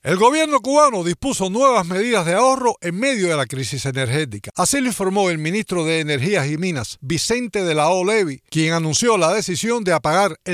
El gobierno cubano dispuso nuevas medidas de ahorro en medio de la crisis energética. Así lo informó el ministro de Energías y Minas, Vicente de la O. Levy, quien anunció la decisión de apagar el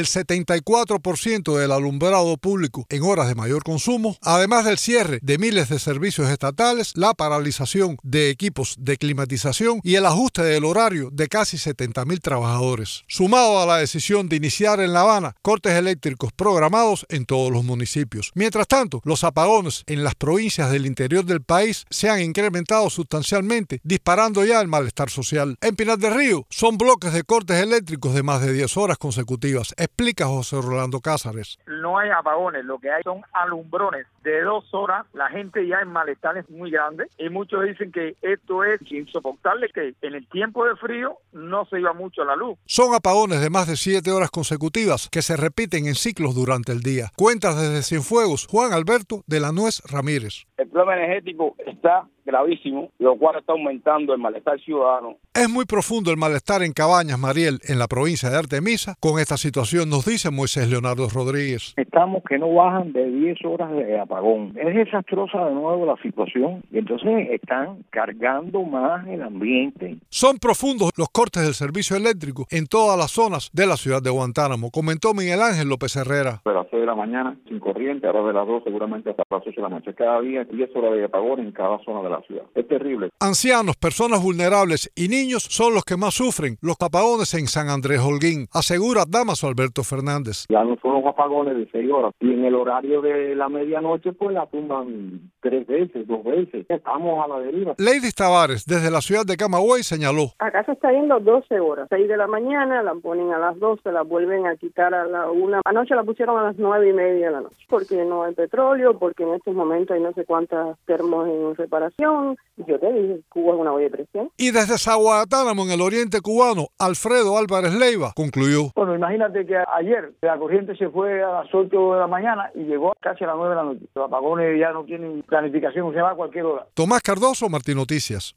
74% del alumbrado público en horas de mayor consumo, además del cierre de miles de servicios estatales, la paralización de equipos de climatización y el ajuste del horario de casi 70.000 trabajadores. Sumado a la decisión de iniciar en La Habana cortes eléctricos programados en todos los municipios. Mientras tanto, los apagones en las provincias del interior del país se han incrementado sustancialmente, disparando ya el malestar social. En Pinar del Río son bloques de cortes eléctricos de más de 10 horas consecutivas, explica José Rolando Cázares. No hay apagones, lo que hay son alumbrones de 2 horas. La gente ya en malestar es muy grande y muchos dicen que esto es insoportable, que en el tiempo de frío no se iba mucho la luz. Son apagones de más de 7 horas consecutivas que se repiten en ciclos durante el día. Cuenta desde Cienfuegos Juan Alberto de la Nuez Ramírez. El problema energético está gravísimo, lo cual está aumentando el malestar ciudadano. Es muy profundo el malestar en Cabañas, Mariel, en la provincia de Artemisa, con esta situación, nos dice Moisés Leonardo Rodríguez. Estamos que no bajan de 10 horas de apagón. Es desastrosa de nuevo la situación y entonces están cargando más el ambiente. Son profundos los cortes del servicio eléctrico en todas las zonas de la ciudad de Guantánamo, comentó Miguel Ángel López Herrera. De las 6 de la mañana sin corriente, ahora de las 2 seguramente hasta las 8 de la noche. Cada día 10 horas de apagón en cada zona de la ciudad. Es terrible. Ancianos, personas vulnerables y niños son los que más sufren los apagones en San Andrés Holguín, asegura Damaso Alberto Fernández. Ya no son los apagones de 6 horas. Y en el horario de la medianoche, pues la tumban 3 veces, 2 veces. Estamos a la deriva. Lady Tavares, desde la ciudad de Camagüey, señaló. Acá se está yendo 12 horas. 6 de la mañana, la ponen a las 12, la vuelven a quitar a la 1. Anoche la pusieron a las 9:30 de la noche. Porque no hay petróleo, porque en estos momentos hay no sé cuántas termos en reparación. Yo te dije, Cuba es una olla de presión. Y desde Zaguatánamo, en el oriente cubano, Alfredo Álvarez Leiva concluyó. Bueno, imagínate que ayer la corriente se fue a las 8 de la mañana y llegó casi a las 9 de la noche. Los apagones ya no tienen planificación, se va a cualquier hora. Tomás Cardoso, Martín Noticias.